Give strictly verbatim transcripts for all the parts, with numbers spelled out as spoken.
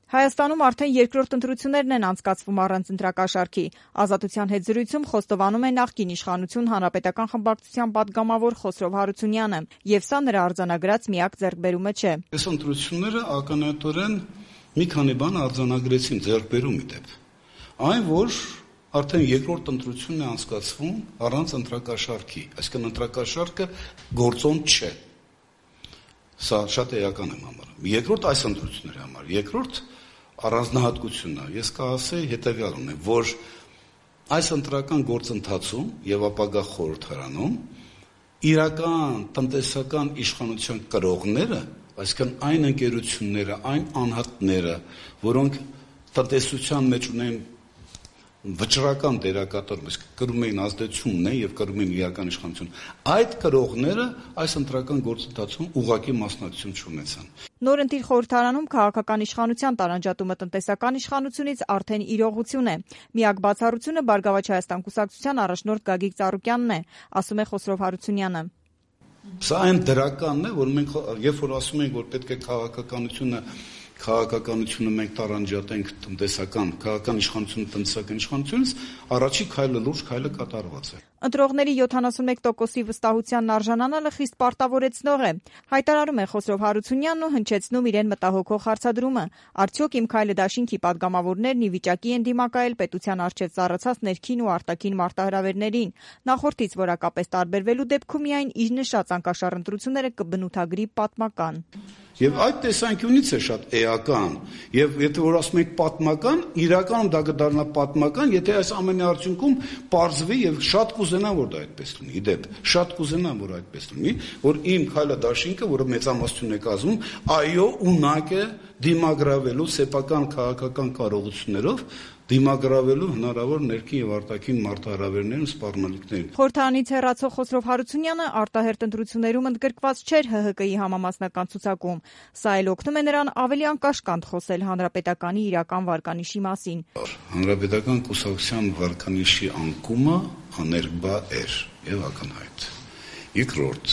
Հայաստանում արդեն երկրորդ ընտրություններն են անցկացվում առանց ընտրակաշառքի։ Ազատության հետ զրույցում խոստովանում է նախկին իշխանություն հանրապետական խմբակցության պատգամավոր Խոսրով Հարությունյանը, եւ սա նրա արձանագրած միակ ձեռքբերումը չէ։ Այս ընտրությունները ակնհայտորեն մի քանի բան արձանագրեցին ձեռքբերումի դեպ։ Այն, որ արդեն երկրորդ ընտրությունն է անցկացվում առանց ընտրակաշառքի, այսինքն ընտրակաշառքը գործոն չէ։ Սա շատ էական եմ համարում։ Երկրորդ այս ընտրությունների համար, երկրորդ առանձնահատկությունն է։ Ես կասեի հետևյալն է, որ այս ընտրական գործընթացում եւ ապագա խորհրդարանում իրական տնտեսական իշխանության կրողները, այսինքն այն ընկերությունները, այն անհատները, որոնք տնտեսության մեջ ունեն վճռական դերակատար, կրում էին ազդեցություն ունեն եւ կրում էին իրական իշխանություն, այդ կրողները այս ընտրական գործընթացում ուղղակի մասնակցություն չունեցան։ Նոր ընտիր խորհրդարանում քաղաքական իշխանության տարանջատումը տնտեսական իշխանությունից արդեն իրողություն է։ Միակ բացառությունը Բարգավաճ Հայաստան կուսակցության առաջնորդ Գագիկ Ծառուկյանն է, ասում է Խոսրով Հարությունյանը։ Սա այն դրականն է, որ մենք երբ որ ասում ենք, որ պետք է քաղաքականությունը քաղաքականությունը մենք տարանջատենք տնտեսական, քաղաքական իշխանությունը տնտեսական իշխանությունից, առաջի քայլը լուրջ քայլը կատարված է։ Ընտրողների յոթանասունմեկ տոկոսի վստահությանն արժանանալը խիստ պարտավորեցնող է, հայտարարում է Խոսրով Հարությունյանն ու հնչեցնում իրեն մտահոգող հարցադրումը. արդյոք իմ քայլը դաշինքի պատգամավորներն ի վիճակի են դիմակայել պետության առջև ծառացած ներքին ու արտաքին մարտահրավերներին, նախորդից որակապես տարբերվելու դեպքում միայն իր նշած անկաշառ ընտրությունները կբնութագրի պատմական։ Եվ այդ տեսանկյունից է շատ էական, եւ եթե որ ասում ենք պատմական, իրականում դա կդառնա պատմական, եթե այս ամենի արդյունքում պարզվի եւ շատ կուզենամ, որ դա այդպես լինի, իդեպ, շատ կուզենամ, որ այդպես լինի, որ իմ քայլը դաշինքը, որը մեծամասնություն է կազմում, այո, ունակ է դիմագրավելու սեփական քաղաքական կարողություններով դիմագրավելու հնարավոր ներքին եւ արտաքին մարտահրավերներն ու սպառնալիքներին։ Խորհրդարանից հեռացող Խոսրով Հարությունյանը արտահերթ ընտրություններում ընդգրկված չէր Հ Հ Կ-ի համամասնական ցուցակում։ Սա էլ օգնում է նրան ավելի անկաշկանդ խոսել հանրապետականի իրական վարկանիշի մասին։ Հանրապետական կուսակցության վարկանիշի անկումը աներկբա էր եւ ակնհայտ։ Երկրորդ,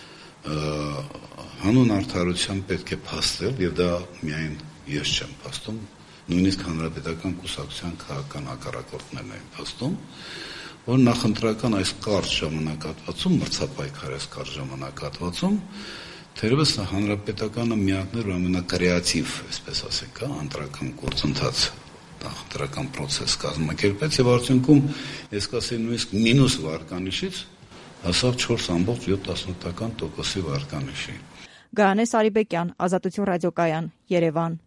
հանուն արդարության պետք է փաստել, եւ դա միայն ես չեմ փաստում, նույնիսկ հանրապետական կուսակցության քաղաքական հակառակորդներն են փաստում, որ նախընտրական այս կարճ ժամանակահատվածում, մրցապայքար այս կարճ ժամանակահատվածում, թերևս հանրապետականը միակներ ամենակրեատիվ, այսպես ասենք, ընտրական գործընթաց, նախընտրական process կազմակերպեց եւ արդյունքում ես կասեի նույնիսկ մինուս վարկանիշից հասավ չորս ամբողջ յոթ տոկոսի վարկանիշի։ Գայանե Սարիբեկյան, Ազատություն ռադիոկայան, Երևան։